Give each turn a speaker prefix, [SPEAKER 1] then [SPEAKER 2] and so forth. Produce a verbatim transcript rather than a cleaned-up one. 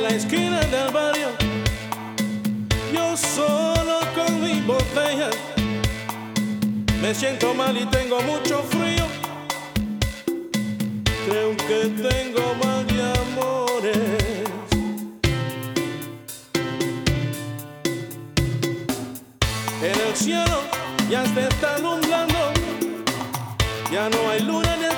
[SPEAKER 1] esquina del barrio, yo solo con mi botella. Me siento mal y tengo mucho frío. Creo que tengo mal de amores. En el cielo ya se está alumbrando, ya no hay luna ni